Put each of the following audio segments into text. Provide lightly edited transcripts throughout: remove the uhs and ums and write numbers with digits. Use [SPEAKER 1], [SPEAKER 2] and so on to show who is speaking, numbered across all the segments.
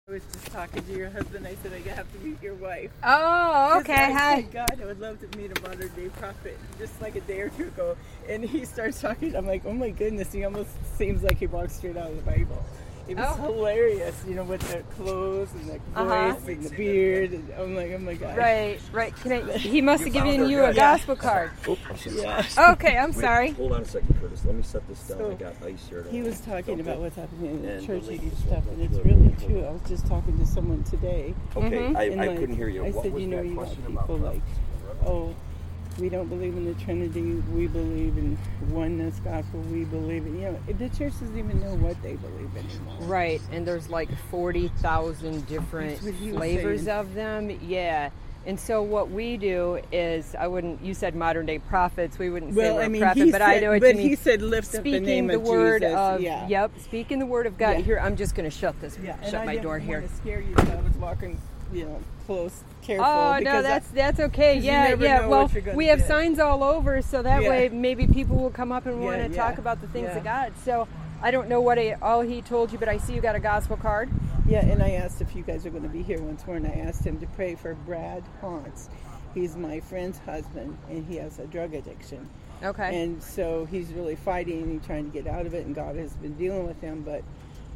[SPEAKER 1] I was just talking to your husband. I said I have to meet your wife.
[SPEAKER 2] Oh, okay. Hi.
[SPEAKER 1] God, I would love to meet a modern day prophet. Just like a day or two ago, and he starts talking. I'm like, oh my goodness, he almost seems like he walks straight out of the Bible. It was hilarious, with the clothes and the voice and the beard. And I'm like, oh my God.
[SPEAKER 2] Right. He must have given you a gospel card. Okay, I'm sorry.
[SPEAKER 3] Hold on a second, Curtis. Let me set this down. I got ice here.
[SPEAKER 1] He was talking about what's happening in the church and stuff, and it's really true. I was just talking to someone today.
[SPEAKER 3] Okay, I couldn't hear you.
[SPEAKER 1] I said, you got people like, we don't believe in the Trinity. We believe in oneness gospel. We believe in, the church doesn't even know what they believe in anymore.
[SPEAKER 2] Right, and there's like 40,000 different flavors of them. Yeah. And so what we do is, you said modern day prophets. We wouldn't say we're a prophet, but I know what you mean.
[SPEAKER 1] But he said lift up the name of Jesus.
[SPEAKER 2] Speaking the word of God. Here, I'm just going to shut my door here.
[SPEAKER 1] I didn't want to scare you, so I was walking, close, careful.
[SPEAKER 2] Oh, no, that's okay. Yeah. Well, we have signs all over, so that way maybe people will come up and want to talk about the things of God. So I don't know all he told you, but I see you got a gospel card.
[SPEAKER 1] Yeah, and I asked if you guys are going to be here once more, and I asked him to pray for Brad Hauntz. He's my friend's husband, and he has a drug addiction.
[SPEAKER 2] Okay.
[SPEAKER 1] And so he's really fighting and trying to get out of it, and God has been dealing with him. But,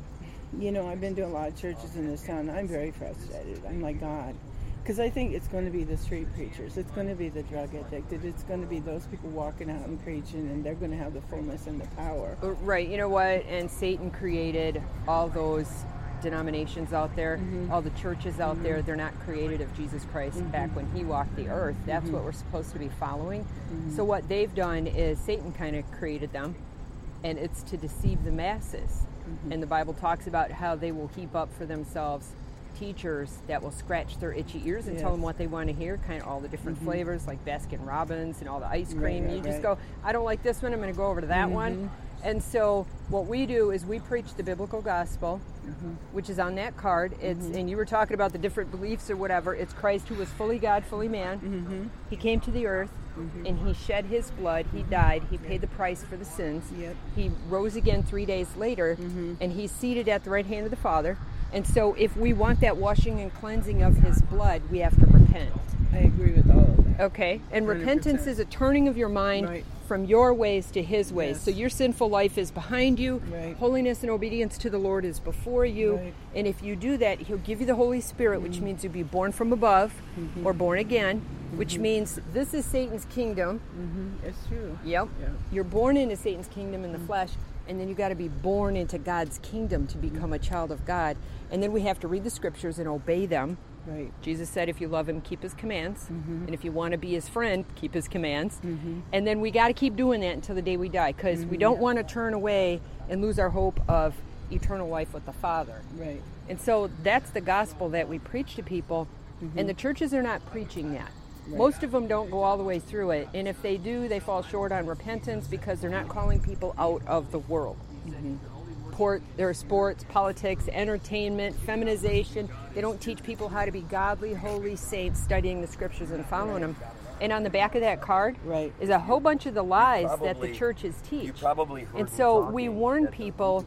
[SPEAKER 1] I've been doing a lot of churches in this town, and I'm very frustrated. I'm like, God. Because I think it's going to be the street preachers. It's going to be the drug addicted. It's going to be those people walking out and preaching, and they're going to have the fullness and the power.
[SPEAKER 2] Right. You know what? And Satan created all those denominations out there, all the churches out there. They're not created of Jesus Christ back when he walked the earth. That's what we're supposed to be following. So what they've done is Satan kind of created them, and it's to deceive the masses. And the Bible talks about how they will heap up for themselves teachers that will scratch their itchy ears and tell them what they want to hear, kind of all the different flavors like Baskin Robbins and all the ice cream. You just go, I don't like this one, I'm going to go over to that one. And so what we do is we preach the biblical gospel, which is on that card. It's and you were talking about the different beliefs or whatever. It's Christ who was fully God, fully man. He came to the earth and he shed his blood. He died. He paid the price for the sins. He rose again 3 days later, and he's seated at the right hand of the Father. And so if we want that washing and cleansing of his blood, we have to repent.
[SPEAKER 1] I agree with all of that.
[SPEAKER 2] Okay. And 100%. Repentance is a turning of your mind from your ways to his ways. Yes. So your sinful life is behind you. Right. Holiness and obedience to the Lord is before you. Right. And if you do that, he'll give you the Holy Spirit, which means you'll be born from above or born again, which means this is Satan's kingdom.
[SPEAKER 1] It's true.
[SPEAKER 2] Yep. Yeah. You're born into Satan's kingdom in the flesh, and then you got to be born into God's kingdom to become a child of God. And then we have to read the scriptures and obey them.
[SPEAKER 1] Right.
[SPEAKER 2] Jesus said, if you love him, keep his commands. And if you want to be his friend, keep his commands. And then we got to keep doing that until the day we die, because we don't want to turn away and lose our hope of eternal life with the Father.
[SPEAKER 1] Right.
[SPEAKER 2] And so that's the gospel that we preach to people. And the churches are not preaching that.
[SPEAKER 1] Right.
[SPEAKER 2] Most of them don't go all the way through it. And if they do, they fall short on repentance because they're not calling people out of the world. There are sports, politics, entertainment, feminization. They don't teach people how to be godly, holy saints, studying the scriptures and following them. And on the back of that card is a whole bunch of the lies that the churches teach. And so we warn people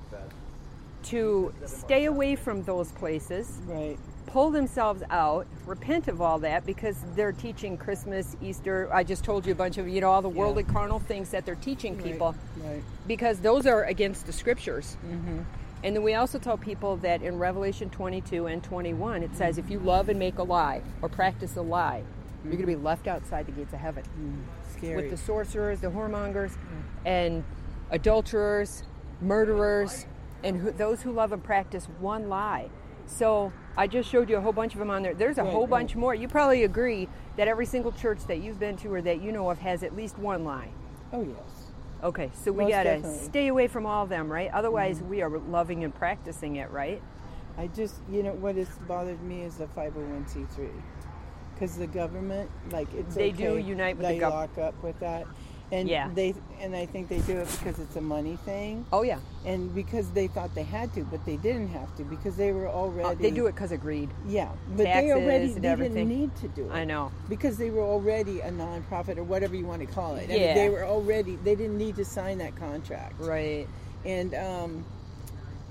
[SPEAKER 2] to stay away from those places, pull themselves out, repent of all that, because they're teaching Christmas, Easter. I just told you a bunch of, all the worldly carnal things that they're teaching people, because those are against the scriptures. And then we also tell people that in Revelation 22 and 21, it says, if you love and make a lie or practice a lie, you're going to be left outside the gates of heaven.
[SPEAKER 1] Scary.
[SPEAKER 2] With the sorcerers, the whoremongers, and adulterers, murderers, and those who love and practice one lie. So I just showed you a whole bunch of them on there. There's a whole bunch more. You probably agree that every single church that you've been to or that you know of has at least one lie.
[SPEAKER 1] Oh, yes.
[SPEAKER 2] Okay, so we got to stay away from all of them, right? Otherwise, we are loving and practicing it, right?
[SPEAKER 1] I just, what has bothered me is the 501c3. Because the government,
[SPEAKER 2] they do unite with the government.
[SPEAKER 1] They lock up with that. And I think they do it because it's a money thing.
[SPEAKER 2] Oh, yeah.
[SPEAKER 1] And because they thought they had to, but they didn't have to, because they were already...
[SPEAKER 2] they do it because of greed.
[SPEAKER 1] Yeah. But
[SPEAKER 2] taxes
[SPEAKER 1] they didn't need to do it.
[SPEAKER 2] I know.
[SPEAKER 1] Because they were already a nonprofit, or whatever you want to call it. I mean, they didn't need to sign that contract.
[SPEAKER 2] Right.
[SPEAKER 1] And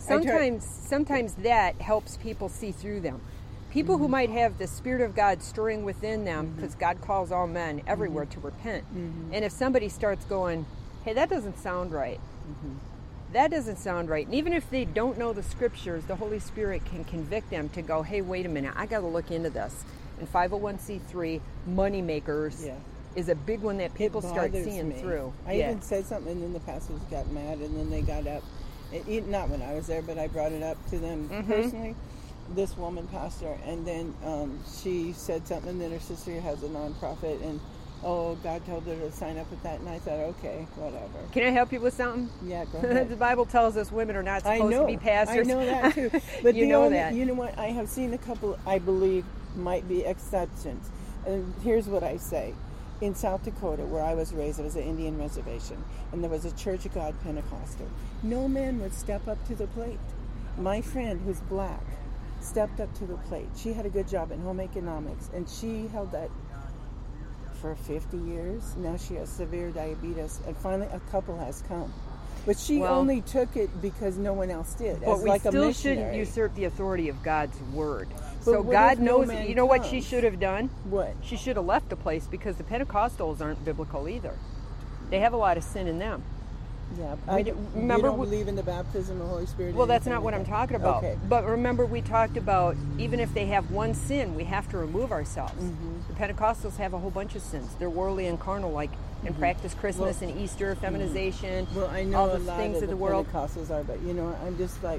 [SPEAKER 2] sometimes that helps people see through them. People who might have the Spirit of God stirring within them, because God calls all men everywhere to repent. And if somebody starts going, hey, that doesn't sound right. That doesn't sound right. And even if they don't know the scriptures, the Holy Spirit can convict them to go, hey, wait a minute, I got to look into this. And 501c3, money makers, is a big one that people start seeing through.
[SPEAKER 1] I even said something, and then the pastors got mad, and then they got up. Not when I was there, but I brought it up to them personally. This woman pastor, and then she said something, and then her sister has a nonprofit, and God told her to sign up with that, and I thought, okay, whatever.
[SPEAKER 2] Can I help you with something?
[SPEAKER 1] Yeah, go ahead.
[SPEAKER 2] The Bible tells us women are not supposed to be pastors.
[SPEAKER 1] I know that too. But
[SPEAKER 2] you know that.
[SPEAKER 1] You know what? I have seen a couple, I believe, might be exceptions. And here's what I say. In South Dakota, where I was raised, it was an Indian reservation, and there was a Church of God Pentecostal. No man would step up to the plate. My friend, who's black, stepped up to the plate. She had a good job in home economics, and she held that for 50 years. Now she has severe diabetes, and finally a couple has come. But she only took it because no one else did.
[SPEAKER 2] But we still shouldn't usurp the authority of God's word. So God knows, you know what she should have done?
[SPEAKER 1] What?
[SPEAKER 2] She should have left the place, because the Pentecostals aren't biblical either. They have a lot of sin in them.
[SPEAKER 1] Yeah.
[SPEAKER 2] Remember,
[SPEAKER 1] you don't believe in the baptism of the Holy Spirit?
[SPEAKER 2] Well, that's not what I'm talking about.
[SPEAKER 1] Okay.
[SPEAKER 2] But remember, we talked about, even if they have one sin, we have to remove ourselves. The Pentecostals have a whole bunch of sins. They're worldly and carnal, like and practice Christmas and Easter, feminization,
[SPEAKER 1] well, I know
[SPEAKER 2] all the
[SPEAKER 1] a lot
[SPEAKER 2] things of the world.
[SPEAKER 1] Pentecostals are, but I'm just like.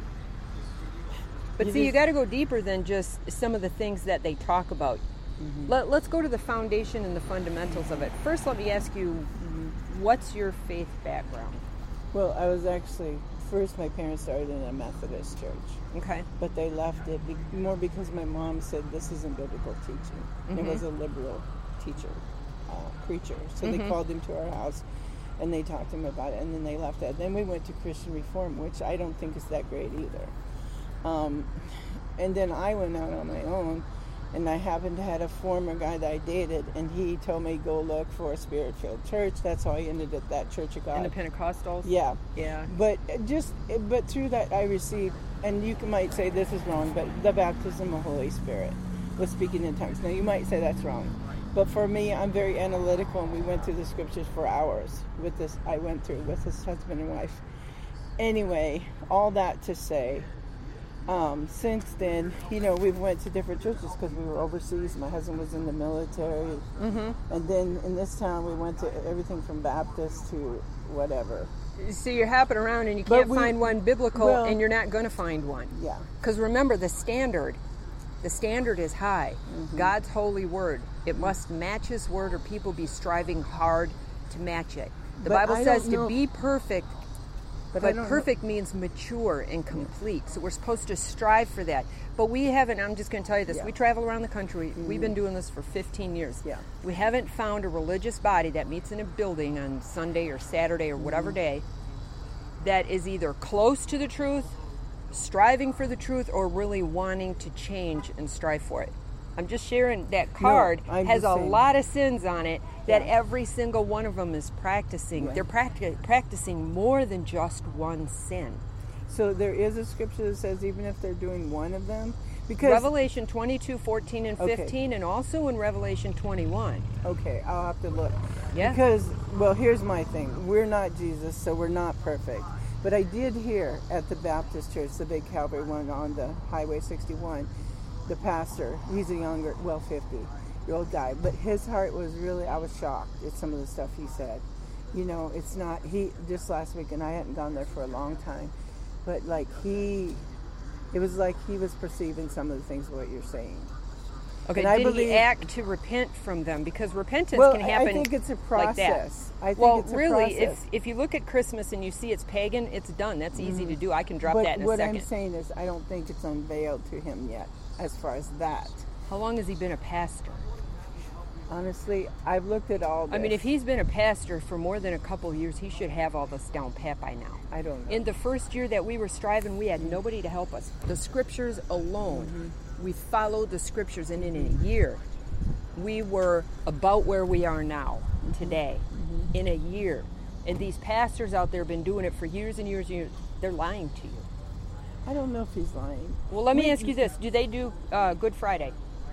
[SPEAKER 2] But you got to go deeper than just some of the things that they talk about. Let's go to the foundation and the fundamentals of it. First, let me ask you, what's your faith background?
[SPEAKER 1] Well, I was actually, first my parents started in a Methodist church.
[SPEAKER 2] Okay.
[SPEAKER 1] But they left it more because my mom said this isn't biblical teaching. It was a liberal teacher, preacher. So they called him to our house and they talked to him about it, and then they left that. Then we went to Christian Reform, which I don't think is that great either. And then I went out on my own, and I happened to have a former guy that I dated, and he told me go look for a Spirit-filled church. That's how I ended at that Church of God.
[SPEAKER 2] And the Pentecostals?
[SPEAKER 1] Yeah.
[SPEAKER 2] Yeah.
[SPEAKER 1] But through that I received, and you might say this is wrong, but the baptism of the Holy Spirit with speaking in tongues. Now you might say that's wrong. But for me, I'm very analytical, and we went through the scriptures for hours with this. I went through with this husband and wife. Anyway, all that to say, since then, we've went to different churches because we were overseas. My husband was in the military. And then in this town, we went to everything from Baptist to whatever.
[SPEAKER 2] So you're hopping around and you can't find one biblical, and you're not going to find one.
[SPEAKER 1] Yeah.
[SPEAKER 2] Because remember, the standard is high. God's holy word. It must match his word, or people be striving hard to match it. The Bible says to be perfect, but perfect means mature and complete. So we're supposed to strive for that. But we haven't, I'm just going to tell you this, we travel around the country. We've been doing this for 15 years.
[SPEAKER 1] Yeah.
[SPEAKER 2] We haven't found a religious body that meets in a building on Sunday or Saturday or whatever day that is either close to the truth, striving for the truth, or really wanting to change and strive for it. I'm just sharing that card has a lot of sins on it that every single one of them is practicing. They're practicing more than just one sin.
[SPEAKER 1] So there is a scripture that says even if they're doing one of them, because
[SPEAKER 2] Revelation 22, 14, and 15, and also in Revelation 21.
[SPEAKER 1] Okay, I'll have to look.
[SPEAKER 2] Yeah.
[SPEAKER 1] Because, here's my thing. We're not Jesus, so we're not perfect. But I did hear at the Baptist church, the big Calvary one on the Highway 61, the pastor, he's a younger, 50-year-old guy, but his heart was really, I was shocked at some of the stuff he said. It's not, just last week, and I hadn't gone there for a long time, but it was like he was perceiving some of the things what you're saying.
[SPEAKER 2] Okay,
[SPEAKER 1] and
[SPEAKER 2] did he act to repent from them? Because repentance can happen.
[SPEAKER 1] I think it's a process.
[SPEAKER 2] Like that. If you look at Christmas and you see it's pagan, it's done. That's easy to do. I can drop that in a second.
[SPEAKER 1] What I'm saying is I don't think it's unveiled to him yet as far as that.
[SPEAKER 2] How long has he been a pastor?
[SPEAKER 1] Honestly, I've looked at all this.
[SPEAKER 2] I mean, if he's been a pastor for more than a couple of years, he should have all this down pat by now.
[SPEAKER 1] I don't know.
[SPEAKER 2] In the first year that we were striving, we had nobody to help us. The scriptures alone, we followed the scriptures, and in a year, we were about where we are now, today, in a year. And these pastors out there have been doing it for years and years and years. They're lying to you.
[SPEAKER 1] I don't know if he's lying.
[SPEAKER 2] Well, let me ask you this. Do they do Good Friday?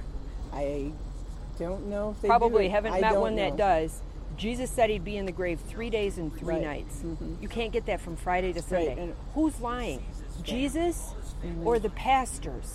[SPEAKER 1] I don't know if they
[SPEAKER 2] Probably
[SPEAKER 1] do.
[SPEAKER 2] Haven't met one that does. Jesus said he'd be in the grave 3 days and 3 nights. Mm-hmm. You can't get that from Friday to Sunday.
[SPEAKER 1] Right.
[SPEAKER 2] Who's lying? Jesus or the pastors?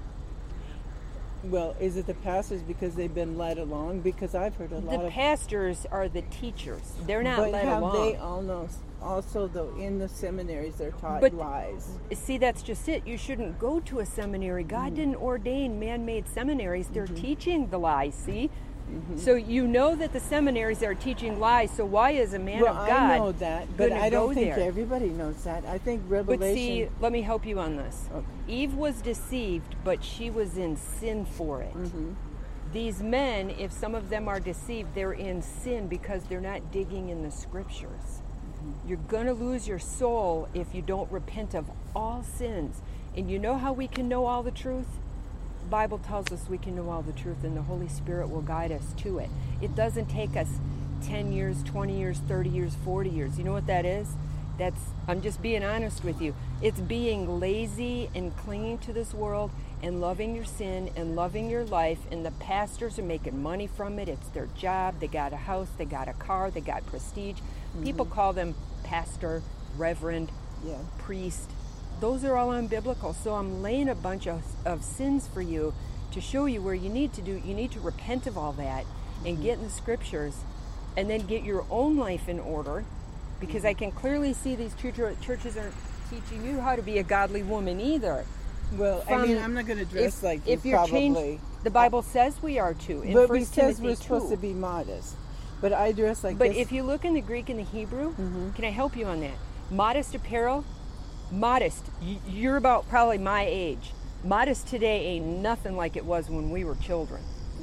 [SPEAKER 1] Well, is it the pastors because they've been led along? Because I've heard a lot of...
[SPEAKER 2] The pastors are the teachers. They're not led along.
[SPEAKER 1] But they all know... Also, though, in the seminaries, they're taught lies.
[SPEAKER 2] See, that's just it. You shouldn't go to a seminary. God didn't ordain man-made seminaries. They're teaching the lies, see? So you know that the seminaries are teaching lies, so why is a man of God
[SPEAKER 1] I know that, but I don't think everybody knows that. I think Revelation...
[SPEAKER 2] But see, let me help you on this.
[SPEAKER 1] Okay.
[SPEAKER 2] Eve was deceived, but she was in sin for it. These men, if some of them are deceived, they're in sin because they're not digging in the scriptures. You're going to lose your soul if you don't repent of all sins. And you know how we can know all the truth? The Bible tells us we can know all the truth, and the Holy Spirit will guide us to it. It doesn't take us 10 years, 20 years, 30 years, 40 years. You know what that is? I'm just being honest with you. It's being lazy and clinging to this world and loving your sin and loving your life, and the pastors are making money from it. It's their job. They got a house, they got a car, they got prestige. People call them pastor, reverend, priest. Those are all unbiblical. So I'm laying a bunch of sins for you to show you where you need to do. You need to repent of all that and get in the scriptures, and then get your own life in order, because I can clearly see these churches aren't teaching you how to be a godly woman either.
[SPEAKER 1] Well, I'm not going to dress like you,
[SPEAKER 2] if you're
[SPEAKER 1] probably.
[SPEAKER 2] Changed, the Bible says we are to.
[SPEAKER 1] But it says we're supposed to be modest. But I dress like this.
[SPEAKER 2] But if you look in the Greek and the Hebrew, can I help you on that? Modest apparel, modest. You're about probably my age. Modest today ain't nothing like it was when we were children.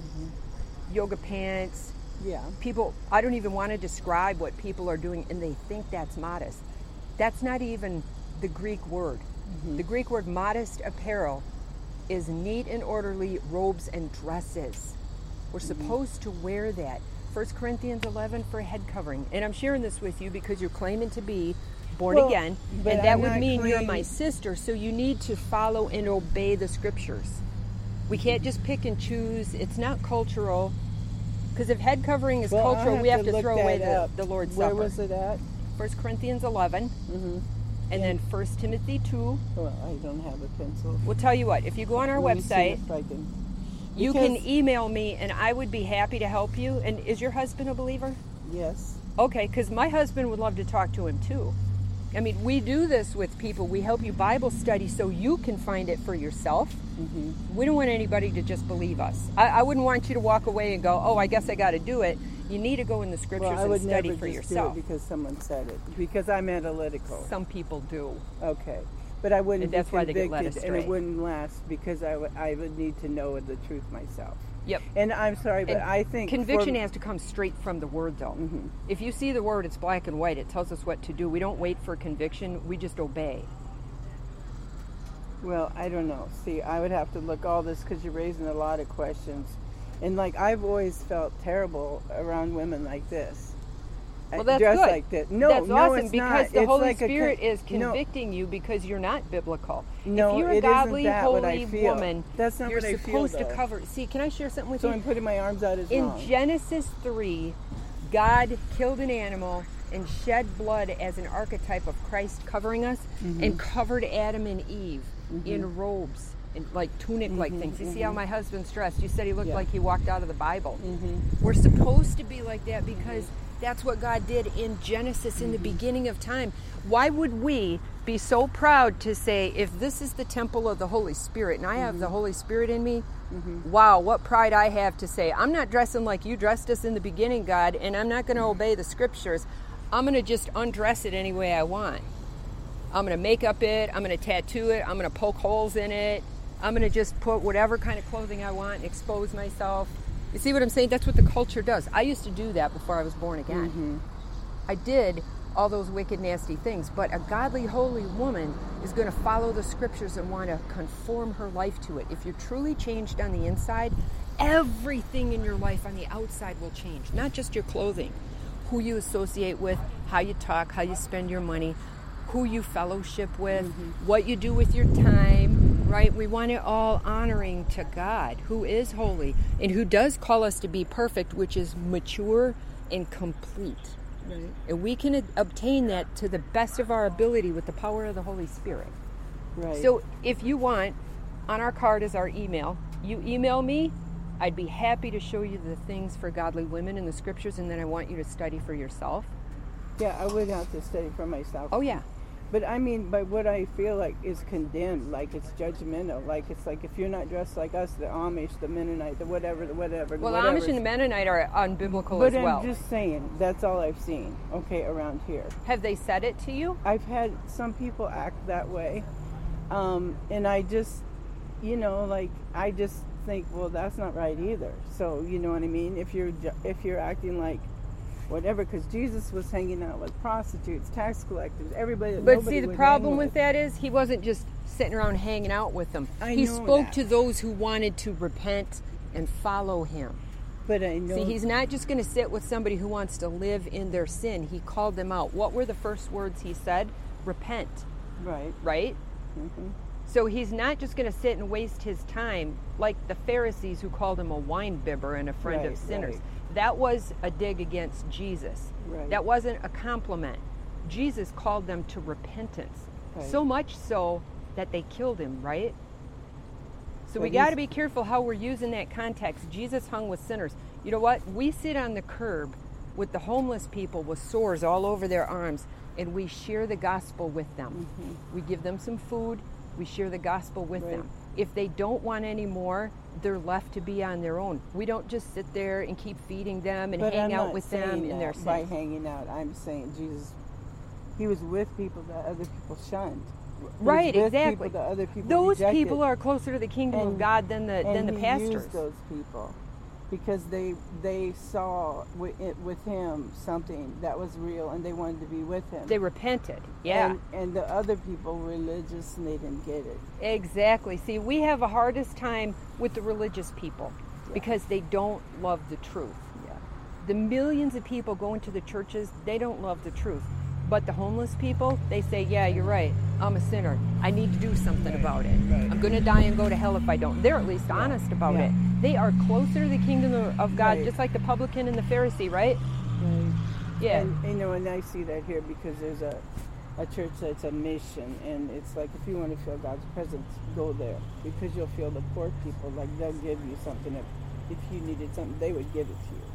[SPEAKER 2] Yoga pants.
[SPEAKER 1] Yeah.
[SPEAKER 2] People, I don't even want to describe what people are doing, and they think that's modest. That's not even the Greek word. The Greek word modest apparel is neat and orderly robes and dresses. We're supposed to wear that. 1 Corinthians 11 for head covering. And I'm sharing this with you because you're claiming to be born again. And that would mean you're my sister, so you need to follow and obey the scriptures. We can't just pick and choose. It's not cultural. Because if head covering is cultural, we have to throw away the Lord's Supper.
[SPEAKER 1] Where was it at?
[SPEAKER 2] 1 Corinthians 11. And then 1 Timothy 2.
[SPEAKER 1] Well, I don't have a pencil.
[SPEAKER 2] We'll tell you what. If you go on our website... You can email me, and I would be happy to help you. And is your husband a believer?
[SPEAKER 1] Yes.
[SPEAKER 2] Okay, because my husband would love to talk to him too. I mean, we do this with people. We help you Bible study so you can find it for yourself. We don't want anybody to just believe us. I wouldn't want you to walk away and go, oh, I guess I got to do it. You need to go in the scriptures and study for yourself.
[SPEAKER 1] Do it because someone said it. Because I'm analytical.
[SPEAKER 2] Some people do.
[SPEAKER 1] Okay. But I wouldn't
[SPEAKER 2] that's
[SPEAKER 1] be
[SPEAKER 2] why they get led
[SPEAKER 1] convicted,
[SPEAKER 2] astray.
[SPEAKER 1] and it wouldn't last because I would need to know the truth myself.
[SPEAKER 2] Yep.
[SPEAKER 1] And I'm sorry, but I think...
[SPEAKER 2] Conviction has to come straight from the Word, though. If you see the Word, it's black and white. It tells us what to do. We don't wait for conviction. We just obey.
[SPEAKER 1] Well, I don't know. See, I would have to look all this because you're raising a lot of questions. And, I've always felt terrible around women like this.
[SPEAKER 2] Well, that's
[SPEAKER 1] dressed
[SPEAKER 2] good.
[SPEAKER 1] Like that.
[SPEAKER 2] That's awesome
[SPEAKER 1] it's
[SPEAKER 2] because
[SPEAKER 1] not.
[SPEAKER 2] the Holy Spirit is convicting you because you're not biblical.
[SPEAKER 1] No,
[SPEAKER 2] if you're a godly, holy woman,
[SPEAKER 1] that's not
[SPEAKER 2] you're
[SPEAKER 1] what I
[SPEAKER 2] supposed
[SPEAKER 1] feel,
[SPEAKER 2] to cover. See, can I share something with you?
[SPEAKER 1] So I'm putting my arms out as
[SPEAKER 2] In
[SPEAKER 1] long.
[SPEAKER 2] Genesis 3, God killed an animal and shed blood as an archetype of Christ covering us, and covered Adam and Eve in robes. And like tunic-like things. You see how my husband's dressed? You said he looked like he walked out of the Bible. We're supposed to be like that because that's what God did in Genesis in the beginning of time. Why would we be so proud to say, if this is the temple of the Holy Spirit and I have the Holy Spirit in me, wow, what pride I have to say, I'm not dressing like you dressed us in the beginning, God, and I'm not going to obey the scriptures. I'm going to just undress it any way I want. I'm going to make up it. I'm going to tattoo it. I'm going to poke holes in it. I'm going to just put whatever kind of clothing I want and expose myself. You see what I'm saying? That's what the culture does. I used to do that before I was born again. I did all those wicked, nasty things. But a godly, holy woman is going to follow the scriptures and want to conform her life to it. If you're truly changed on the inside, everything in your life on the outside will change. Not just your clothing. Who you associate with, how you talk, how you spend your money, who you fellowship with, what you do with your time, right? We want it all honoring to God, who is holy and who does call us to be perfect, which is mature and complete.
[SPEAKER 1] Right.
[SPEAKER 2] And we can obtain that to the best of our ability with the power of the Holy Spirit.
[SPEAKER 1] Right.
[SPEAKER 2] So if you want, on our card is our email. You email me, I'd be happy to show you the things for godly women in the scriptures, and then I want you to study for yourself.
[SPEAKER 1] Yeah, I would have to study for myself.
[SPEAKER 2] Oh, yeah.
[SPEAKER 1] But I mean, but what I feel like is condemned, like it's judgmental. Like it's like if you're not dressed like us, the Amish, the Mennonite, the whatever.
[SPEAKER 2] Well, the Amish and the Mennonite are unbiblical
[SPEAKER 1] but
[SPEAKER 2] as well.
[SPEAKER 1] I'm just saying, that's all I've seen, okay, around here.
[SPEAKER 2] Have they said it to you?
[SPEAKER 1] I've had some people act that way. And I just, like, I just think, well, that's not right either. So, you know what I mean? If you're acting like whatever, because Jesus was hanging out with prostitutes, tax collectors, everybody.
[SPEAKER 2] But see, the problem with that is he wasn't just sitting around hanging out with them. He spoke to those who wanted to repent and follow him.
[SPEAKER 1] But I know.
[SPEAKER 2] See, he's not just going to sit with somebody who wants to live in their sin. He called them out. What were the first words he said? Repent.
[SPEAKER 1] Right.
[SPEAKER 2] Right?
[SPEAKER 1] Mm-hmm.
[SPEAKER 2] So he's not just going to sit and waste his time like the Pharisees who called him a wine bibber and a friend of sinners.
[SPEAKER 1] Right.
[SPEAKER 2] That was a dig against Jesus.
[SPEAKER 1] Right.
[SPEAKER 2] That wasn't a compliment. Jesus called them to repentance.
[SPEAKER 1] Right.
[SPEAKER 2] So much so that they killed him, right? So
[SPEAKER 1] But
[SPEAKER 2] we got to be careful how we're using that context. Jesus hung with sinners. You know what? We sit on the curb with the homeless people with sores all over their arms, and we share the gospel with them.
[SPEAKER 1] Mm-hmm.
[SPEAKER 2] We give them some food. We share the gospel with
[SPEAKER 1] Right.
[SPEAKER 2] them. If they don't want any more, they're left to be on their own. We don't just sit there and keep feeding them and
[SPEAKER 1] But
[SPEAKER 2] hang
[SPEAKER 1] I'm
[SPEAKER 2] out
[SPEAKER 1] not
[SPEAKER 2] with them
[SPEAKER 1] saying
[SPEAKER 2] in their
[SPEAKER 1] that by
[SPEAKER 2] sin.
[SPEAKER 1] hanging out. I'm saying Jesus, he was with people that other people shunned. He was
[SPEAKER 2] Right,
[SPEAKER 1] with
[SPEAKER 2] exactly.
[SPEAKER 1] People that other people
[SPEAKER 2] Those
[SPEAKER 1] rejected.
[SPEAKER 2] people are closer to the kingdom of God than the
[SPEAKER 1] and
[SPEAKER 2] pastors.
[SPEAKER 1] he used those people because they saw with him something that was real, and they wanted to be with him.
[SPEAKER 2] They repented. Yeah.
[SPEAKER 1] And the other people were religious, and they didn't get it.
[SPEAKER 2] Exactly. See, we have a hardest time with the religious people because they don't love the truth.
[SPEAKER 1] Yeah.
[SPEAKER 2] The millions of people going to the churches, they don't love the truth. But the homeless people, they say, yeah, you're right. I'm a sinner. I need to do something about it.
[SPEAKER 1] Right.
[SPEAKER 2] I'm going to die and go to hell if I don't. They're at least honest about it. They are closer to the kingdom of God,
[SPEAKER 1] Right.
[SPEAKER 2] just like the publican and the Pharisee, right? Yeah.
[SPEAKER 1] And and I see that here because there's a church that's a mission, and it's like if you want to feel God's presence, go there because you'll feel the poor people. Like they'll give you something. If you needed something, they would give it to you.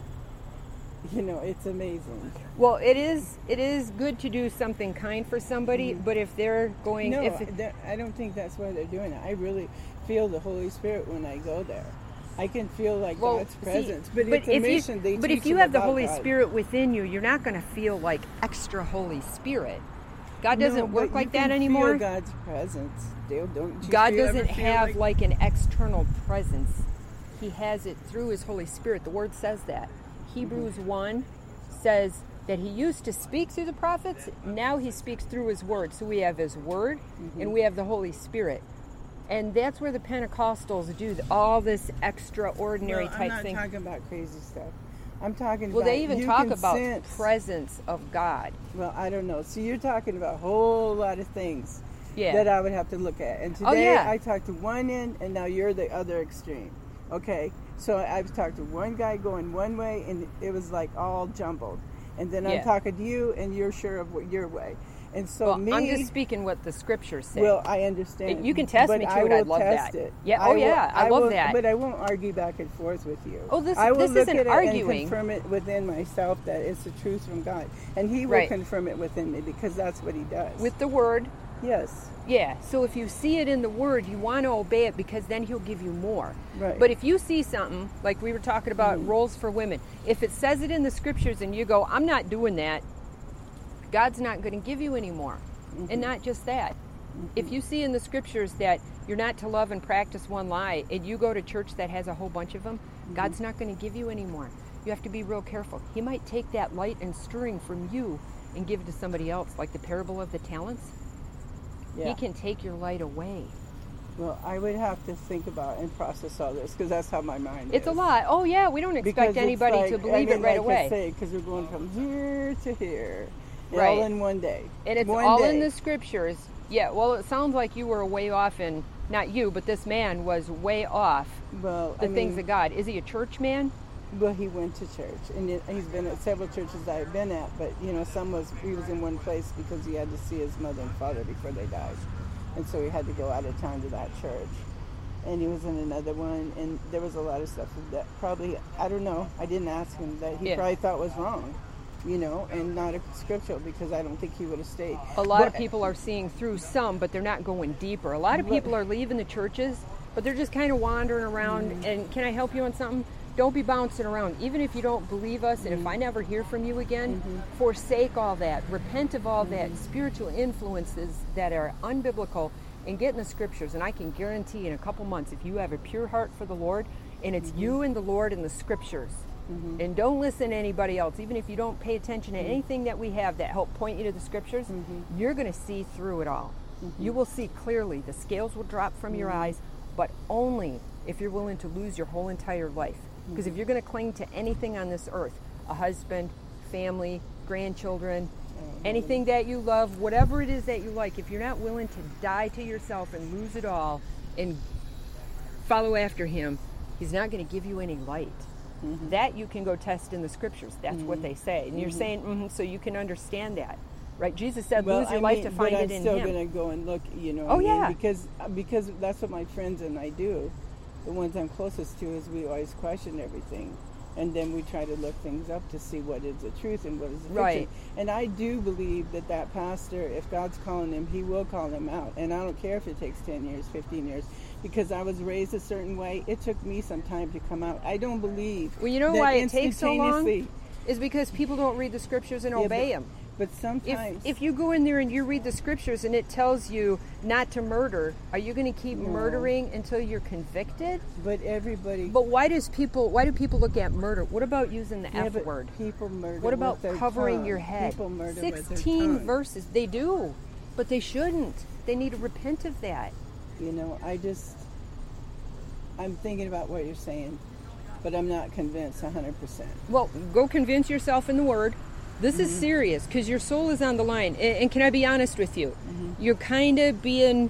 [SPEAKER 1] It's amazing.
[SPEAKER 2] Well, it is good to do something kind for somebody, but if they're going...
[SPEAKER 1] No, I don't think that's why they're doing it. I really feel the Holy Spirit when I go there. I can feel like God's presence, but it's a mission.
[SPEAKER 2] But if you have the Holy Spirit within you, you're not going to feel like extra Holy Spirit. God doesn't work like that anymore.
[SPEAKER 1] Feel God's presence. Don't you
[SPEAKER 2] God doesn't have like an external presence. He has it through his Holy Spirit. The Word says that. Hebrews 1 says that he used to speak through the prophets. Now he speaks through his Word. So we have his Word and we have the Holy Spirit. And that's where the Pentecostals do all this extraordinary type thing.
[SPEAKER 1] I'm not talking about crazy stuff. I'm talking about...
[SPEAKER 2] Well, they even talk about presence of God.
[SPEAKER 1] Well, I don't know. So you're talking about a whole lot of things
[SPEAKER 2] Yeah.
[SPEAKER 1] that I would have to look at. And today I talked to one end, and now you're the other extreme. Okay? So I've talked to one guy going one way, and it was like all jumbled. And then I'm talking to you, and you're sure of what your way. And so
[SPEAKER 2] I'm just speaking what the scriptures say.
[SPEAKER 1] Well, I understand.
[SPEAKER 2] You can test me to it. I'd love that.
[SPEAKER 1] It.
[SPEAKER 2] Yeah. I love that.
[SPEAKER 1] But I won't argue back and forth with you.
[SPEAKER 2] Oh, this
[SPEAKER 1] isn't
[SPEAKER 2] arguing.
[SPEAKER 1] And confirm it within myself that it's the truth from God, and He will confirm it within me because that's what He does
[SPEAKER 2] with the Word.
[SPEAKER 1] Yes.
[SPEAKER 2] Yeah. So if you see it in the Word, you want to obey it because then He'll give you more.
[SPEAKER 1] Right.
[SPEAKER 2] But if you see something like we were talking about roles for women, if it says it in the scriptures and you go, I'm not doing that, God's not going to give you any more. And not just that. If you see in the scriptures that you're not to love and practice one lie, and you go to church that has a whole bunch of them, God's not going to give you any more. You have to be real careful. He might take that light and stirring from you and give it to somebody else, like the parable of the talents.
[SPEAKER 1] Yeah.
[SPEAKER 2] He can take your light away.
[SPEAKER 1] Well, I would have to think about and process all this because that's how my mind is.
[SPEAKER 2] It's a lot. Oh, yeah, we don't expect anybody to believe it right away.
[SPEAKER 1] Because we're going from here to here.
[SPEAKER 2] Right.
[SPEAKER 1] All in one day.
[SPEAKER 2] And it's all in the scriptures. Yeah, well, it sounds like you were way off, and not you, but this man was way off things of God. Is he a church man?
[SPEAKER 1] Well, he went to church, and he's been at several churches that I've been at, but, he was in one place because he had to see his mother and father before they died. And so he had to go out of town to that church. And he was in another one, and there was a lot of stuff that probably, I don't know, I didn't ask him, that he probably thought was wrong. And not a scriptural, because I don't think he would have stayed.
[SPEAKER 2] A lot of people are seeing through some, but they're not going deeper. A lot of people are leaving the churches, but they're just kind of wandering around. Mm-hmm. And can I help you on something? Don't be bouncing around. Even if you don't believe us, and if I never hear from you again, forsake all that. Repent of all that spiritual influences that are unbiblical, and get in the scriptures. And I can guarantee in a couple months, if you have a pure heart for the Lord, and it's you and the Lord and the scriptures, and don't listen to anybody else, even if you don't pay attention to anything that we have that help point you to the scriptures, you're going to see through it all. You will see clearly. The scales will drop from your eyes, but only if you're willing to lose your whole entire life. Because if you're going to cling to anything on this earth, a husband, family, grandchildren, anything that you love, whatever it is that you like, if you're not willing to die to yourself and lose it all and follow after him, he's not going to give you any light. That you can go test in the scriptures. That's what they say. And you're saying, so you can understand that. Right? Jesus said, lose your life to find it in him.
[SPEAKER 1] I'm still going to go and look, because that's what my friends and I do. The ones I'm closest to is we always question everything. And then we try to look things up to see what is the truth and what is the fiction.
[SPEAKER 2] Right.
[SPEAKER 1] And I do believe that pastor, if God's calling him, he will call him out. And I don't care if it takes 10 years, 15 years. Because I was raised a certain way, it took me some time to come out. I don't believe.
[SPEAKER 2] Well, you know why it takes so long? Is because people don't read the scriptures and obey them.
[SPEAKER 1] But sometimes,
[SPEAKER 2] if you go in there and you read the scriptures and it tells you not to murder, are you going to keep murdering until you're convicted?
[SPEAKER 1] But everybody.
[SPEAKER 2] But why do people look at murder? What about using the F word?
[SPEAKER 1] People murder.
[SPEAKER 2] What about
[SPEAKER 1] with
[SPEAKER 2] covering
[SPEAKER 1] their
[SPEAKER 2] your head?
[SPEAKER 1] People murder
[SPEAKER 2] 16
[SPEAKER 1] with their tongue.
[SPEAKER 2] verses. They do, but they shouldn't. They need to repent of that.
[SPEAKER 1] I'm thinking about what you're saying, but I'm not convinced 100%.
[SPEAKER 2] Well, go convince yourself in the Word. This is serious, because your soul is on the line. And can I be honest with you? You're kind of being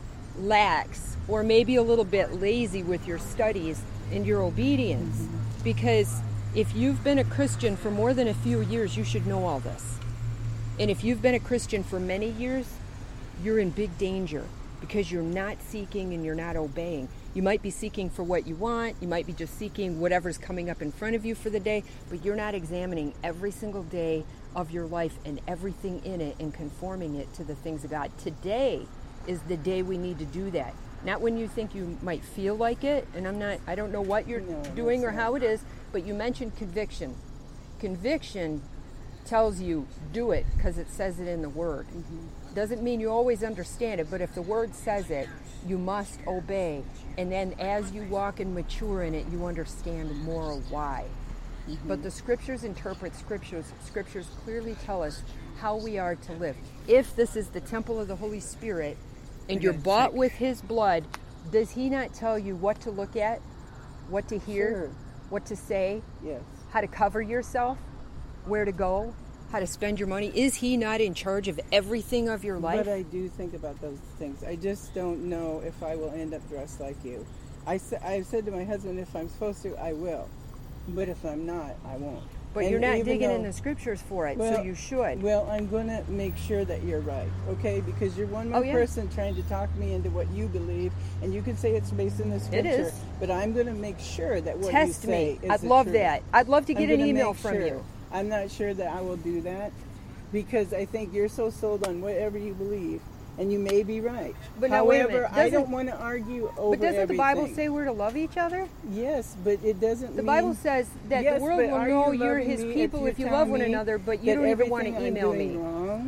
[SPEAKER 2] lax or maybe a little bit lazy with your studies and your obedience. Because if you've been a Christian for more than a few years, you should know all this. And if you've been a Christian for many years, you're in big danger, because you're not seeking and you're not obeying. You might be seeking for what you want. You might be just seeking whatever's coming up in front of you for the day, but you're not examining every single day of your life and everything in it and conforming it to the things of God. Today is the day we need to do that. Not when you think you might feel like it, and I don't know what you're doing or how it is, but you mentioned conviction. Conviction tells you do it because it says it in the Word. Doesn't mean you always understand it, but if the Word says it, you must obey. And then as you walk and mature in it, you understand more why. But the scriptures interpret scriptures. Scriptures clearly tell us how we are to live. If this is the temple of the Holy Spirit and you're bought with his blood, does he not tell you what to look at, what to hear, what to say, how to cover yourself, where to go, how to spend your money? Is he not in charge of everything of your life?
[SPEAKER 1] But I do think about those things. I just don't know if I will end up dressed like you. I've said to my husband, if I'm supposed to, I will. But if I'm not, I won't.
[SPEAKER 2] But you're not digging in the scriptures for it, so you should.
[SPEAKER 1] Well, I'm going to make sure that you're right, okay? Because you're one more person trying to talk me into what you believe, and you can say it's based in the scripture.
[SPEAKER 2] It is.
[SPEAKER 1] But I'm going to make sure that what you say is the truth.
[SPEAKER 2] I'd love that. I'd love to get an email from you.
[SPEAKER 1] I'm not sure that I will do that, because I think you're so sold on whatever you believe. And you may be right.
[SPEAKER 2] But now,
[SPEAKER 1] however, I don't want to argue over
[SPEAKER 2] But doesn't
[SPEAKER 1] everything.
[SPEAKER 2] the Bible say we're to love each other?
[SPEAKER 1] Yes, but it doesn't
[SPEAKER 2] The Bible says that the world will know you're his people if you love one another, but you don't even want to email me.
[SPEAKER 1] Wrong,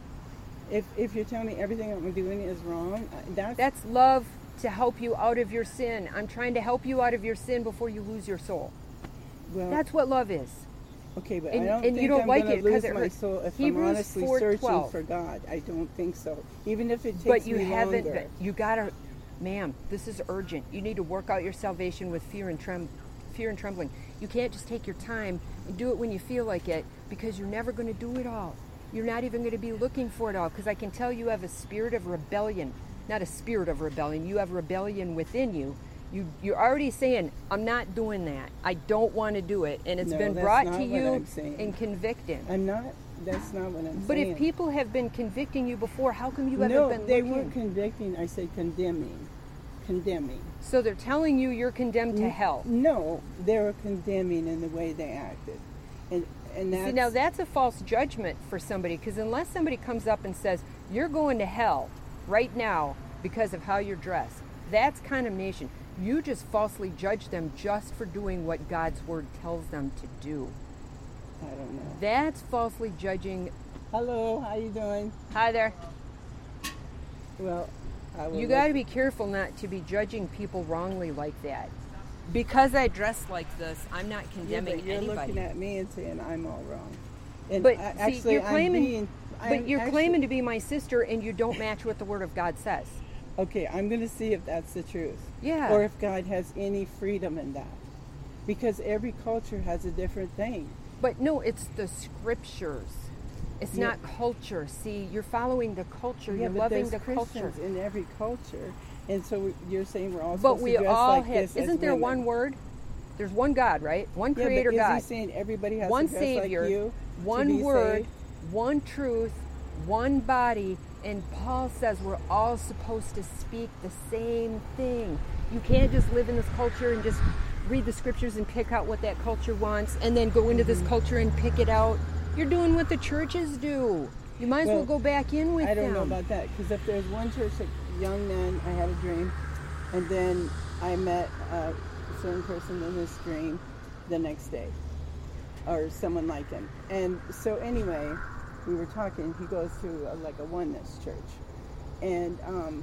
[SPEAKER 1] if you're telling me everything I'm doing is wrong,
[SPEAKER 2] that's love to help you out of your sin. I'm trying to help you out of your sin before you lose your soul. Well, that's what love is.
[SPEAKER 1] Okay, but I don't think I'm going to lose my soul if I'm honestly
[SPEAKER 2] 4:12.
[SPEAKER 1] searching for God. I don't think so. Even if it takes
[SPEAKER 2] but you
[SPEAKER 1] me
[SPEAKER 2] haven't.
[SPEAKER 1] longer.
[SPEAKER 2] You gotta, ma'am. This is urgent. You need to work out your salvation with fear and trembling. You can't just take your time and do it when you feel like it, because you're never going to do it all. you're not even going to be looking for it all, because I can tell you have a spirit of rebellion. Not a spirit of rebellion. You have rebellion within you. You're already saying, I'm not doing that. I don't want to do it. And it's been brought to you and convicted.
[SPEAKER 1] That's not what I'm saying.
[SPEAKER 2] But if people have been convicting you before, how come you haven't been looking?
[SPEAKER 1] No, they weren't convicting. I said condemning.
[SPEAKER 2] So they're telling you you're condemned to hell.
[SPEAKER 1] No, they were condemning in the way they acted. And that's...
[SPEAKER 2] See, now that's a false judgment for somebody, because unless somebody comes up and says, you're going to hell right now because of how you're dressed, that's condemnation. You just falsely judge them just for doing what God's word tells them to do.
[SPEAKER 1] I don't know.
[SPEAKER 2] That's falsely judging.
[SPEAKER 1] Hello, how you doing?
[SPEAKER 2] Hi there.
[SPEAKER 1] Well,
[SPEAKER 2] you got to be careful not to be judging people wrongly like that. Because I dress like this, I'm not condemning
[SPEAKER 1] but you're
[SPEAKER 2] anybody.
[SPEAKER 1] Looking at me and saying I'm all wrong. And
[SPEAKER 2] but
[SPEAKER 1] actually,
[SPEAKER 2] you're claiming, claiming to be my sister, and you don't match what the Word of God says.
[SPEAKER 1] Okay, I'm going to see if that's the truth.
[SPEAKER 2] Yeah.
[SPEAKER 1] Or if God has any freedom in that. Because every culture has a different thing.
[SPEAKER 2] But no, it's the scriptures. It's not culture. See, you're following the culture. You're loving the culture.
[SPEAKER 1] In every culture. And so you're saying we're all supposed to dress
[SPEAKER 2] all
[SPEAKER 1] like this as
[SPEAKER 2] isn't there
[SPEAKER 1] women.
[SPEAKER 2] one word? There's one God, right? One creator
[SPEAKER 1] but
[SPEAKER 2] God.
[SPEAKER 1] Is he saying everybody has
[SPEAKER 2] one
[SPEAKER 1] to dress
[SPEAKER 2] Savior,
[SPEAKER 1] like you
[SPEAKER 2] one word,
[SPEAKER 1] saved?
[SPEAKER 2] one truth, one body, and Paul says we're all supposed to speak the same thing. You can't just live in this culture and just read the scriptures and pick out what that culture wants and then go into this culture and pick it out. You're doing what the churches do. You might as well go back in with them.
[SPEAKER 1] I don't know about that, because if there's one church, like young men, I had a dream, and then I met a certain person in this dream the next day, or someone like him. And so anyway, we were talking. He goes to a oneness church, and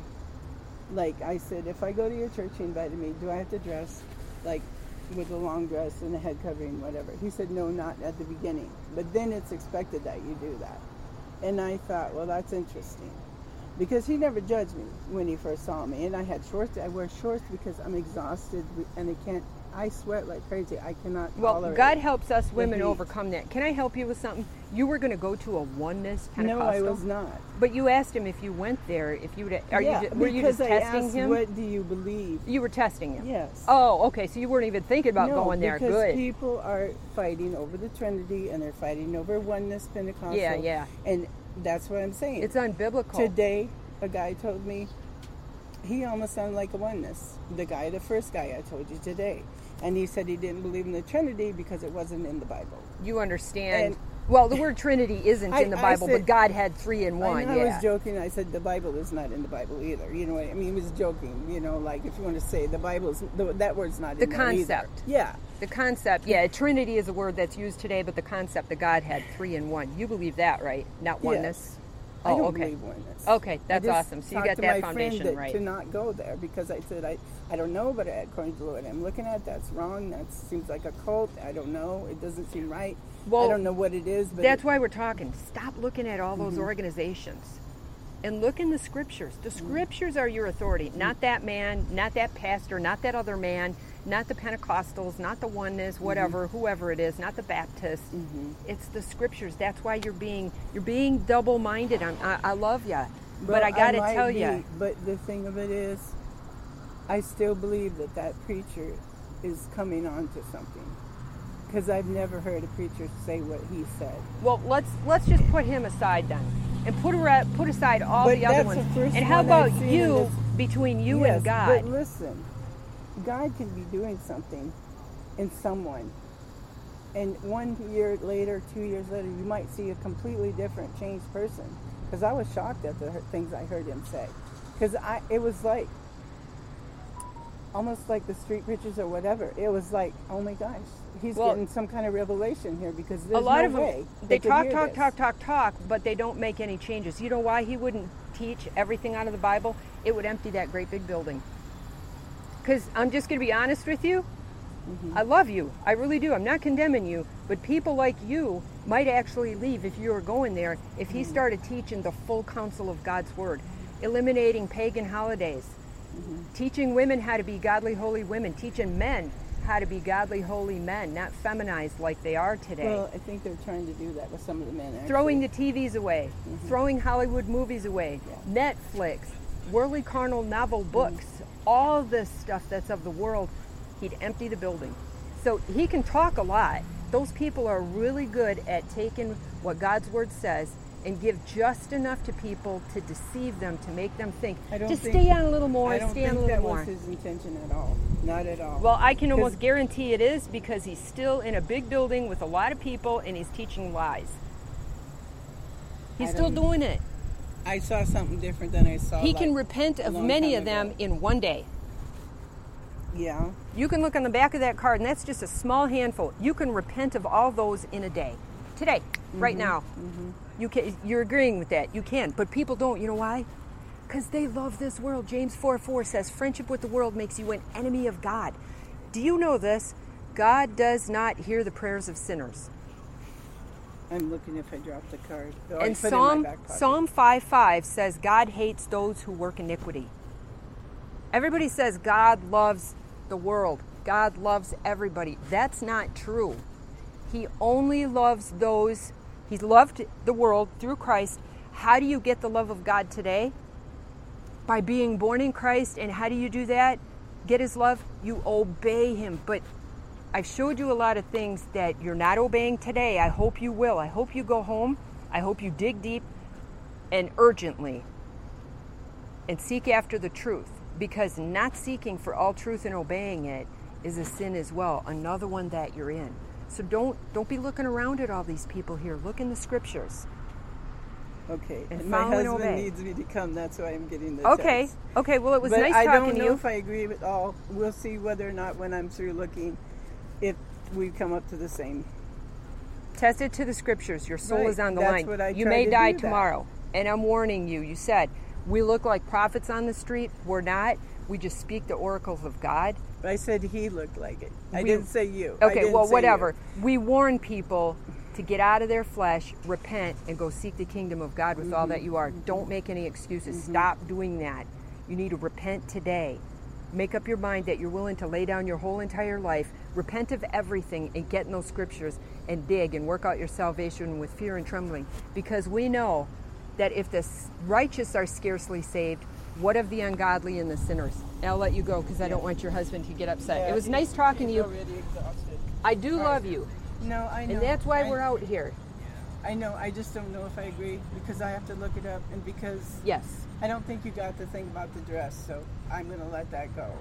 [SPEAKER 1] like I said, if I go to your church, you invited me, do I have to dress like with a long dress and a head covering, whatever? He said, no, not at the beginning, but then it's expected that you do that. And I thought, well, that's interesting, because he never judged me when he first saw me. And I had shorts. I wear shorts because I'm exhausted, and I sweat like crazy. I cannot tolerate.
[SPEAKER 2] Well, God helps us women overcome that. Can I help you with something? You were going to go to a oneness Pentecostal?
[SPEAKER 1] No, I was not.
[SPEAKER 2] But you asked him if you went there, if you would. Were you just
[SPEAKER 1] I
[SPEAKER 2] testing
[SPEAKER 1] asked,
[SPEAKER 2] him?
[SPEAKER 1] what do you believe?
[SPEAKER 2] You were testing him?
[SPEAKER 1] Yes.
[SPEAKER 2] Oh, okay. So you weren't even thinking about going there.
[SPEAKER 1] Because
[SPEAKER 2] Good.
[SPEAKER 1] people are fighting over the Trinity, and they're fighting over oneness Pentecostal.
[SPEAKER 2] Yeah.
[SPEAKER 1] And that's what I'm saying.
[SPEAKER 2] It's unbiblical.
[SPEAKER 1] Today, a guy told me he almost sounded like a oneness. The first guy I told you today. And he said he didn't believe in the Trinity because it wasn't in the Bible.
[SPEAKER 2] You understand. Well, the word Trinity isn't in the Bible, but God had 3 in 1.
[SPEAKER 1] I was joking. I said the Bible is not in the Bible either. You know what I mean? He was joking. You know, like if you want to say the Bible's, that word's not in there either. The concept. Yeah.
[SPEAKER 2] The concept. Yeah, Trinity is a word that's used today, but the concept that God had 3 in 1. You believe that, right? Not oneness?
[SPEAKER 1] Yes. I don't believe oneness.
[SPEAKER 2] Okay, that's awesome. So you got that foundation right.
[SPEAKER 1] To not go there, because I said I don't know, but according to what I'm looking at, that's wrong. That seems like a cult. I don't know. It doesn't seem right. Well, I don't know what it is. But
[SPEAKER 2] that's why we're talking. Stop looking at all those organizations and look in the scriptures. The scriptures are your authority, not that man, not that pastor, not that other man, not the Pentecostals, not the oneness, whatever, whoever it is, not the Baptists. It's the scriptures. That's why you're being double-minded. I love you, but I got to tell you.
[SPEAKER 1] But the thing of it is, I still believe that preacher is coming on to something, because I've never heard a preacher say what he said.
[SPEAKER 2] Well, let's just put him aside then, and put aside all the other ones. And how about you, between you and God?
[SPEAKER 1] But listen, God can be doing something in someone, and 1 year later, 2 years later, you might see a completely different changed person. Because I was shocked at the things I heard him say. Because it was like, almost like the street preachers or whatever. It was like, oh my gosh, he's getting some kind of revelation here, because there's
[SPEAKER 2] a lot
[SPEAKER 1] no
[SPEAKER 2] of
[SPEAKER 1] way
[SPEAKER 2] them, they talk, but they don't make any changes. You know why he wouldn't teach everything out of the Bible? It would empty that great big building. Because I'm just going to be honest with you. I love you. I really do. I'm not condemning you. But people like you might actually leave if you were going there if he started teaching the full counsel of God's word, eliminating pagan holidays, teaching women how to be godly, holy women, teaching men how to be godly, holy men, not feminized like they are today.
[SPEAKER 1] Well, I think they're trying to do that with some of the men, actually.
[SPEAKER 2] Throwing the TVs away, throwing Hollywood movies away, Netflix, worldly carnal novel books, all this stuff that's of the world, he'd empty the building. So he can talk a lot. Those people are really good at taking what God's word says and give just enough to people to deceive them, to make them think, stay on a little more, stay on a little more.
[SPEAKER 1] I don't think that was his intention at all. Not at all.
[SPEAKER 2] Well, I can almost guarantee it is, because he's still in a big building with a lot of people and he's teaching lies. He's still doing it.
[SPEAKER 1] I saw something different than I saw.
[SPEAKER 2] He can repent of many of them in one day.
[SPEAKER 1] Yeah.
[SPEAKER 2] You can look on the back of that card, and that's just a small handful. You can repent of all those in a day. Today, right now. You're agreeing with that. You can. But people don't. You know why? Because they love this world. James 4:4 says, friendship with the world makes you an enemy of God. Do you know this? God does not hear the prayers of sinners.
[SPEAKER 1] I'm looking if I dropped the card.
[SPEAKER 2] And Psalm 5:5 says, God hates those who work iniquity. Everybody says God loves the world. God loves everybody. That's not true. He only loves those. He's loved the world through Christ. How do you get the love of God today? By being born in Christ. And how do you do that? Get his love? You obey him. But I've showed you a lot of things that you're not obeying today. I hope you will. I hope you go home. I hope you dig deep and urgently and seek after the truth. Because not seeking for all truth and obeying it is a sin as well. Another one that you're in. So don't be looking around at all these people here. Look in the scriptures.
[SPEAKER 1] Okay.
[SPEAKER 2] And
[SPEAKER 1] my
[SPEAKER 2] follow and
[SPEAKER 1] husband
[SPEAKER 2] obey.
[SPEAKER 1] needs me to come. That's why I'm getting the text.
[SPEAKER 2] Okay. Well, it was
[SPEAKER 1] but
[SPEAKER 2] nice
[SPEAKER 1] I
[SPEAKER 2] talking
[SPEAKER 1] don't
[SPEAKER 2] to
[SPEAKER 1] know
[SPEAKER 2] you.
[SPEAKER 1] if I agree with all. We'll see whether or not when I'm through looking, if we come up to the same.
[SPEAKER 2] Test it to the scriptures. Your soul
[SPEAKER 1] Right.
[SPEAKER 2] is on the
[SPEAKER 1] That's
[SPEAKER 2] line.
[SPEAKER 1] what I
[SPEAKER 2] You
[SPEAKER 1] try
[SPEAKER 2] may
[SPEAKER 1] to
[SPEAKER 2] die
[SPEAKER 1] do that.
[SPEAKER 2] tomorrow. And I'm warning you. You said, we look like prophets on the street. We're not. We just speak the oracles of God.
[SPEAKER 1] I said he looked like it. I didn't say you.
[SPEAKER 2] Okay, well, whatever. We warn people to get out of their flesh, repent, and go seek the kingdom of God with all that you are. Don't make any excuses. Stop doing that. You need to repent today. Make up your mind that you're willing to lay down your whole entire life, repent of everything, and get in those scriptures and dig and work out your salvation with fear and trembling. Because we know that if the righteous are scarcely saved, what of the ungodly and the sinners? And I'll let you go because I don't want your husband to get upset.
[SPEAKER 1] Yeah,
[SPEAKER 2] it was nice talking to you.
[SPEAKER 1] Already exhausted.
[SPEAKER 2] I do love you.
[SPEAKER 1] No, I know.
[SPEAKER 2] And that's why we're out here.
[SPEAKER 1] I know. I just don't know if I agree because I have to look it up, and because
[SPEAKER 2] Yes.
[SPEAKER 1] I don't think you got the thing about the dress, so I'm going to let that go.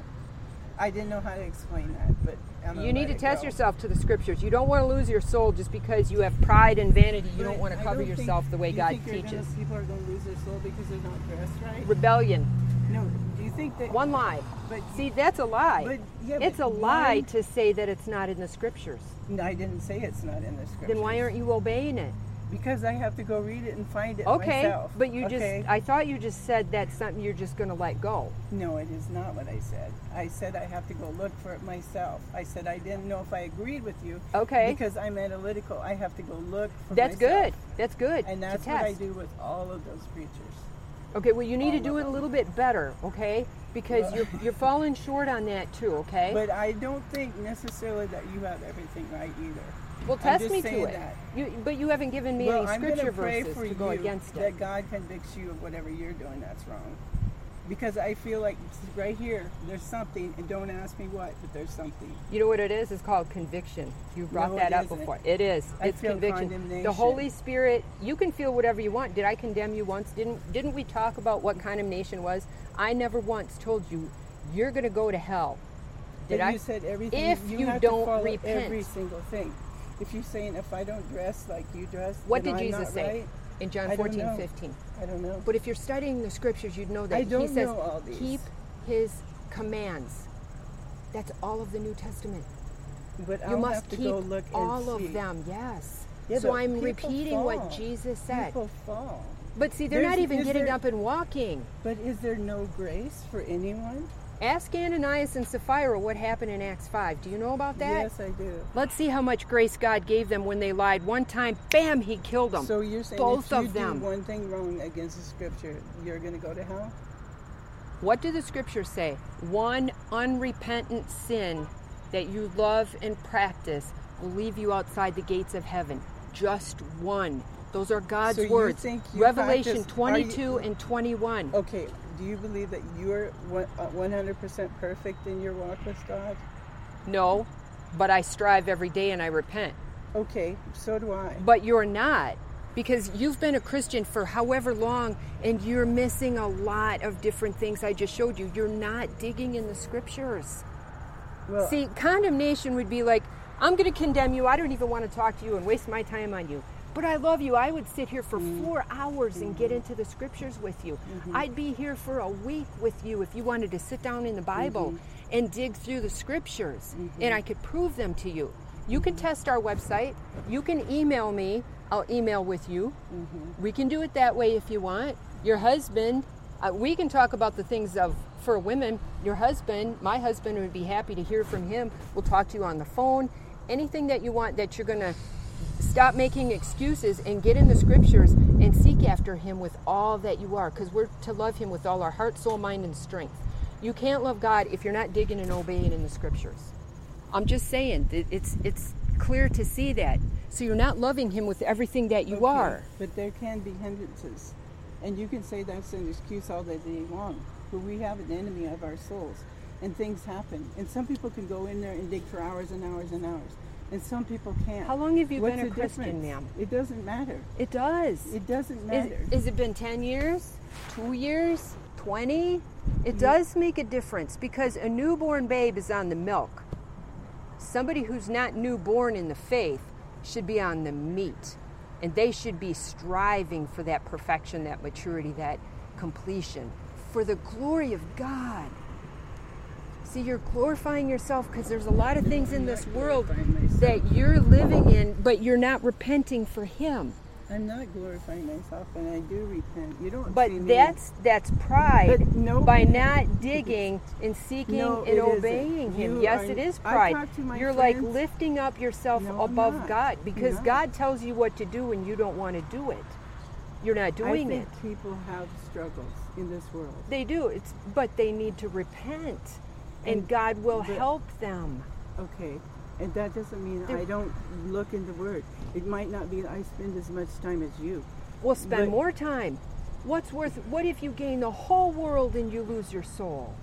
[SPEAKER 1] I didn't know how to explain that, but I'm
[SPEAKER 2] You need to test yourself to the scriptures. You don't want to lose your soul just because you have pride and vanity. You don't want to cover yourself the way God teaches.
[SPEAKER 1] People are going to lose their soul because they're not dressed right?
[SPEAKER 2] Rebellion.
[SPEAKER 1] No. Do you think that...
[SPEAKER 2] One lie.
[SPEAKER 1] But,
[SPEAKER 2] See, that's a lie.
[SPEAKER 1] But, yeah,
[SPEAKER 2] it's
[SPEAKER 1] but
[SPEAKER 2] a lie
[SPEAKER 1] one-
[SPEAKER 2] to say that it's not in the scriptures.
[SPEAKER 1] No, I didn't say it's not in the scriptures.
[SPEAKER 2] Then why aren't you obeying it?
[SPEAKER 1] Because I have to go read it and find it
[SPEAKER 2] Okay,
[SPEAKER 1] myself.
[SPEAKER 2] but you
[SPEAKER 1] Okay?
[SPEAKER 2] just, I thought you just said that's something you're just going to let go.
[SPEAKER 1] No, it is not what I said. I said I have to go look for it myself. I said I didn't know if I agreed with you.
[SPEAKER 2] Okay.
[SPEAKER 1] Because I'm analytical. I have to go look for
[SPEAKER 2] That's
[SPEAKER 1] myself.
[SPEAKER 2] good. That's good.
[SPEAKER 1] And that's
[SPEAKER 2] to
[SPEAKER 1] what I
[SPEAKER 2] test.
[SPEAKER 1] do with all of those preachers.
[SPEAKER 2] Okay, well, you need to
[SPEAKER 1] all
[SPEAKER 2] do
[SPEAKER 1] of
[SPEAKER 2] it a
[SPEAKER 1] them.
[SPEAKER 2] little bit better, okay? Because you're falling short on that too, okay?
[SPEAKER 1] But I don't think necessarily that you have everything right either.
[SPEAKER 2] Well,
[SPEAKER 1] I'm
[SPEAKER 2] test
[SPEAKER 1] just
[SPEAKER 2] me to
[SPEAKER 1] saying
[SPEAKER 2] it.
[SPEAKER 1] that.
[SPEAKER 2] But you haven't given me
[SPEAKER 1] Well,
[SPEAKER 2] any
[SPEAKER 1] I'm gonna
[SPEAKER 2] scripture
[SPEAKER 1] pray
[SPEAKER 2] verses
[SPEAKER 1] for
[SPEAKER 2] to go
[SPEAKER 1] you
[SPEAKER 2] against
[SPEAKER 1] that
[SPEAKER 2] it.
[SPEAKER 1] God convicts you of whatever you're doing that's wrong. Because I feel like right here, there's something, and don't ask me what, but there's something.
[SPEAKER 2] You know what it is? It's called conviction. You brought
[SPEAKER 1] No,
[SPEAKER 2] that
[SPEAKER 1] it
[SPEAKER 2] up
[SPEAKER 1] isn't.
[SPEAKER 2] before. It is.
[SPEAKER 1] I
[SPEAKER 2] It's
[SPEAKER 1] feel
[SPEAKER 2] conviction.
[SPEAKER 1] condemnation.
[SPEAKER 2] The Holy Spirit, you can feel whatever you want. Did I condemn you once? Didn't we talk about what condemnation was? I never once told you you're going to go to hell. Did
[SPEAKER 1] But
[SPEAKER 2] I?
[SPEAKER 1] you said everything.
[SPEAKER 2] If you
[SPEAKER 1] have to
[SPEAKER 2] don't
[SPEAKER 1] follow
[SPEAKER 2] repent.
[SPEAKER 1] every single thing. If you're saying if I don't dress like you dress,
[SPEAKER 2] What
[SPEAKER 1] then
[SPEAKER 2] did
[SPEAKER 1] I'm
[SPEAKER 2] Jesus
[SPEAKER 1] not
[SPEAKER 2] say
[SPEAKER 1] right,
[SPEAKER 2] in John
[SPEAKER 1] I don't
[SPEAKER 2] 14,
[SPEAKER 1] know.
[SPEAKER 2] 15?
[SPEAKER 1] I don't know.
[SPEAKER 2] But if you're studying the scriptures, you'd know that
[SPEAKER 1] I don't
[SPEAKER 2] he says,
[SPEAKER 1] know all these.
[SPEAKER 2] keep his commands. That's all of the New Testament.
[SPEAKER 1] But
[SPEAKER 2] You
[SPEAKER 1] I'll
[SPEAKER 2] must
[SPEAKER 1] have to
[SPEAKER 2] keep
[SPEAKER 1] go look and
[SPEAKER 2] all
[SPEAKER 1] see.
[SPEAKER 2] of them, yes.
[SPEAKER 1] Yeah,
[SPEAKER 2] So
[SPEAKER 1] but
[SPEAKER 2] I'm
[SPEAKER 1] people
[SPEAKER 2] repeating what
[SPEAKER 1] fall.
[SPEAKER 2] Jesus said.
[SPEAKER 1] People fall.
[SPEAKER 2] But see, they're
[SPEAKER 1] There's-
[SPEAKER 2] not even
[SPEAKER 1] is
[SPEAKER 2] getting
[SPEAKER 1] there-
[SPEAKER 2] up and walking.
[SPEAKER 1] But is there no grace for anyone?
[SPEAKER 2] Ask Ananias and Sapphira what happened in Acts 5. Do you know about that?
[SPEAKER 1] Yes, I do.
[SPEAKER 2] Let's see how much grace God gave them when they lied. One time, bam, he killed them.
[SPEAKER 1] So you're saying
[SPEAKER 2] Both
[SPEAKER 1] if you
[SPEAKER 2] of them.
[SPEAKER 1] do one thing wrong against the scripture, you're going to go to hell?
[SPEAKER 2] What do the scriptures say? One unrepentant sin that you love and practice will leave you outside the gates of heaven. Just one. Those are God's words. Revelation 22 and 21.
[SPEAKER 1] Okay, do you believe that you're 100% perfect in your walk with God?
[SPEAKER 2] No, but I strive every day and I repent.
[SPEAKER 1] Okay, so do I.
[SPEAKER 2] But you're not, because you've been a Christian for however long and you're missing a lot of different things I just showed you. You're not digging in the scriptures. Well, see, condemnation would be like, I'm going to condemn you. I don't even want to talk to you and waste my time on you. But I love you. I would sit here for 4 hours and get into the scriptures with you. I'd be here for a week with you if you wanted to sit down in the Bible and dig through the scriptures. And I could prove them to you. You can test our website. You can email me. I'll email with you. We can do it that way if you want. Your husband, we can talk about the things for women. Your husband, my husband would be happy to hear from him. We'll talk to you on the phone. Anything that you want that you're going to stop making excuses and get in the scriptures and seek after him with all that you are, because we're to love him with all our heart, soul, mind, and strength. You can't love God if you're not digging and obeying in the scriptures. I'm just saying, it's clear to see that. So you're not loving him with everything that you are.
[SPEAKER 1] But there can be hindrances. And you can say that's an excuse all the day long. But we have an enemy of our souls. And things happen. And some people can go in there and dig for hours and hours and hours. And some people can't.
[SPEAKER 2] How long have you been a Christian, ma'am?
[SPEAKER 1] It doesn't matter.
[SPEAKER 2] It does.
[SPEAKER 1] It doesn't matter.
[SPEAKER 2] Is it been 10 years? 2 years? 20? It does make a difference, because a newborn babe is on the milk. Somebody who's not newborn in the faith should be on the meat. And they should be striving for that perfection, that maturity, that completion, for the glory of God. See, you're glorifying yourself because there's a lot of things in this world that you're living in, but you're not repenting for him.
[SPEAKER 1] I'm not glorifying myself, and I do repent. You don't.
[SPEAKER 2] But
[SPEAKER 1] see me.
[SPEAKER 2] that's pride by not digging and seeking and obeying him. Yes, it is pride. You're like lifting up yourself above God, because God tells you what to do and you don't want to do it. You're not doing it.
[SPEAKER 1] I think people have struggles in this world.
[SPEAKER 2] They do. But they need to repent. And God will help them.
[SPEAKER 1] Okay. And that doesn't mean I don't look in the Word. It might not be that I spend as much time as you.
[SPEAKER 2] Well, spend more time. What if you gain the whole world and you lose your soul?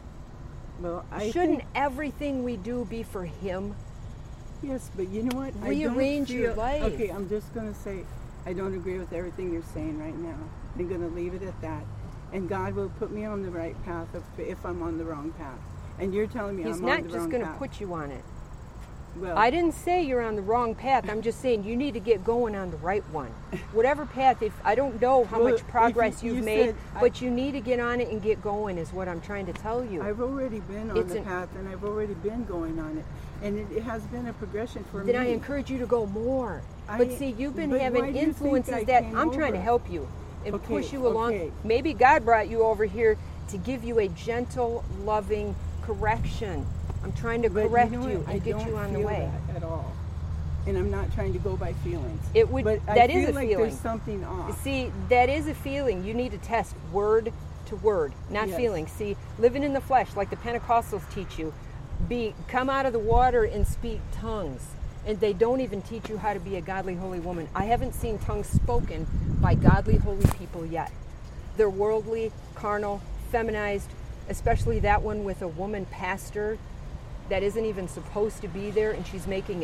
[SPEAKER 1] Well,
[SPEAKER 2] Shouldn't everything we do be for him?
[SPEAKER 1] Yes, but you know what?
[SPEAKER 2] Rearrange your life.
[SPEAKER 1] Okay, I'm just going to say I don't agree with everything you're saying right now. I'm going to leave it at that. And God will put me on the right path if I'm on the wrong path. And you're telling me I'm on the wrong path.
[SPEAKER 2] He's not just going to put you on it.
[SPEAKER 1] Well,
[SPEAKER 2] I didn't say you're on the wrong path. I'm just saying you need to get going on the right one. Whatever path, I don't know how much progress you've made, but you need to get on it and get going is what I'm trying to tell you.
[SPEAKER 1] I've already been on the path, and I've already been going on it. And it has been a progression for me.
[SPEAKER 2] Then I encourage you to go more. But see, you've been having influences that I'm trying to help you and push you along. Okay. Maybe God brought you over here to give you a gentle, loving correction. I'm trying to correct you and get you on the way.
[SPEAKER 1] That at all. And I'm not trying to go by feelings.
[SPEAKER 2] That is a feeling.
[SPEAKER 1] There's something off.
[SPEAKER 2] See, that is a feeling. You need to test word to word, not feeling. See, living in the flesh, like the Pentecostals teach you, come out of the water and speak tongues. And they don't even teach you how to be a godly, holy woman. I haven't seen tongues spoken by godly, holy people yet. They're worldly, carnal, feminized, especially that one with a woman pastor that isn't even supposed to be there, and she's making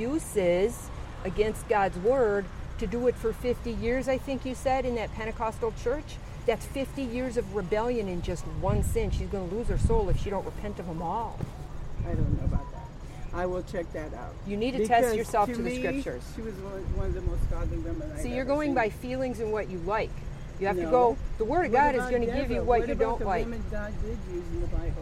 [SPEAKER 2] excuses against God's word to do it for 50 years, I think you said, in that Pentecostal church. That's 50 years of rebellion in just one sin. She's going to lose her soul if she don't repent of them all.
[SPEAKER 1] I don't know about that. I will check that out.
[SPEAKER 2] You need to test yourself to the scriptures.
[SPEAKER 1] She was one of the most godly women I've
[SPEAKER 2] See, you're
[SPEAKER 1] ever
[SPEAKER 2] going
[SPEAKER 1] seen.
[SPEAKER 2] by feelings and what you like. You have to go, the Word of God is going to give you what you don't like.
[SPEAKER 1] What about the women God did use in the Bible?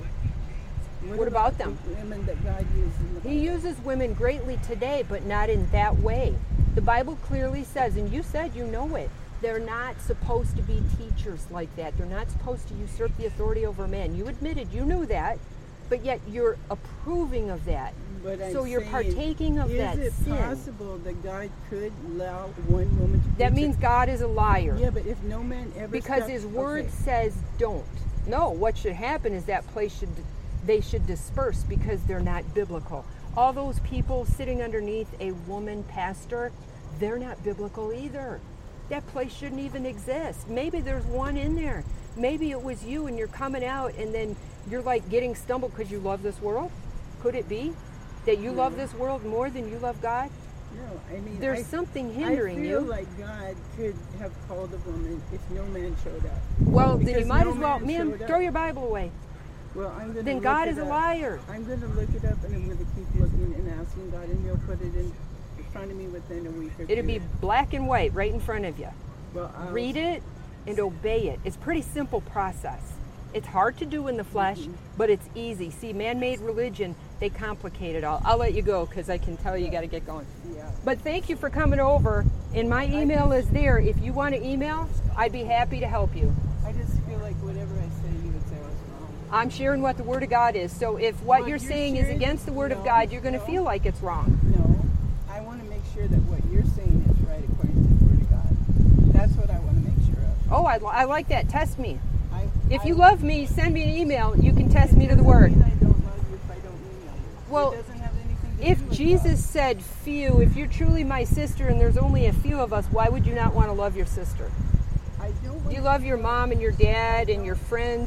[SPEAKER 2] What about them?
[SPEAKER 1] The women that God used in the Bible?
[SPEAKER 2] He uses women greatly today, but not in that way. The Bible clearly says, and you said you know it, they're not supposed to be teachers like that. They're not supposed to usurp the authority over men. You admitted you knew that, but yet you're approving of that. So you're partaking of that sin.
[SPEAKER 1] Is it possible that God could allow one woman to
[SPEAKER 2] That means God is a liar.
[SPEAKER 1] Yeah, but if no man ever
[SPEAKER 2] Because his word says don't. No, what should happen is that place should they should disperse because they're not biblical. All those people sitting underneath a woman pastor, they're not biblical either. That place shouldn't even exist. Maybe there's one in there. Maybe it was you and you're coming out and then you're like getting stumbled because you love this world. Could it be that you love this world more than you love God?
[SPEAKER 1] No, I mean,
[SPEAKER 2] there's something hindering you.
[SPEAKER 1] I feel like God could have called a woman if no man showed up.
[SPEAKER 2] Well, then you might as well, man, throw your Bible away.
[SPEAKER 1] Well, I'm going to
[SPEAKER 2] then God is a liar.
[SPEAKER 1] I'm going to look it up, and I'm going to keep looking and asking God, and He'll put it in front of me within a week or two.
[SPEAKER 2] It'll be black and white right in front of you.
[SPEAKER 1] Well,
[SPEAKER 2] read it and obey it. It's a pretty simple process. It's hard to do in the flesh, but it's easy. See, man-made religion, they complicate it all. I'll let you go because I can tell you got to get going.
[SPEAKER 1] Yeah.
[SPEAKER 2] But thank you for coming over, and my email is there. If you want to email, I'd be happy to help you.
[SPEAKER 1] I just feel like whatever I say, you would say I was wrong.
[SPEAKER 2] I'm sharing what the Word of God is. So if what you're saying is against the Word of God, you're going to feel like it's wrong.
[SPEAKER 1] No, I want to make sure that what you're saying is right according to the Word of God. That's what I want to make sure of.
[SPEAKER 2] Oh, I like that. Test me. If you love me, send me an email. You can test me to the Word.
[SPEAKER 1] I don't love you if I don't email you.
[SPEAKER 2] Well,
[SPEAKER 1] it doesn't have anything to
[SPEAKER 2] if
[SPEAKER 1] do with
[SPEAKER 2] Jesus
[SPEAKER 1] God.
[SPEAKER 2] said few, if you're truly my sister and there's only a few of us, why would you not want to love your sister?
[SPEAKER 1] I don't.
[SPEAKER 2] Do you love your mom and your dad and your friends